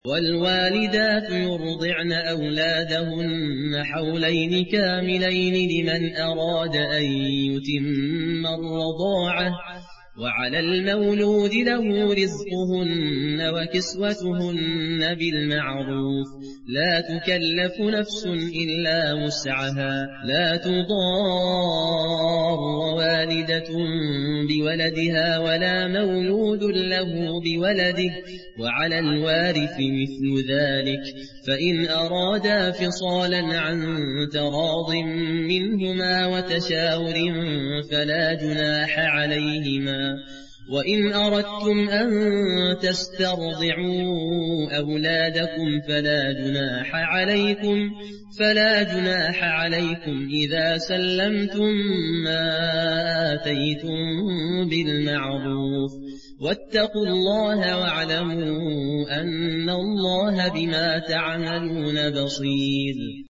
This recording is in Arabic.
والوالدات يرضعن أولادهن حولين كاملين لمن أراد أن يتم الرضاعة وعلى المولود له رزقهن وكسوتهن بالمعروف لا تكلف نفس إلا وسعها لا تضار والدة بولدها ولا مولود له بولده وعلى الوارث مثل ذلك فإن أرادا فصالا عن تراض منهما وتشاور فلا جناح عليهما وإن أردتم أن تسترضعوا أولادكم فلا جناح عليكم إذا سلمتم ما آتيتم بالمعروف واتقوا الله واعلموا أن الله بما تعملون بصير.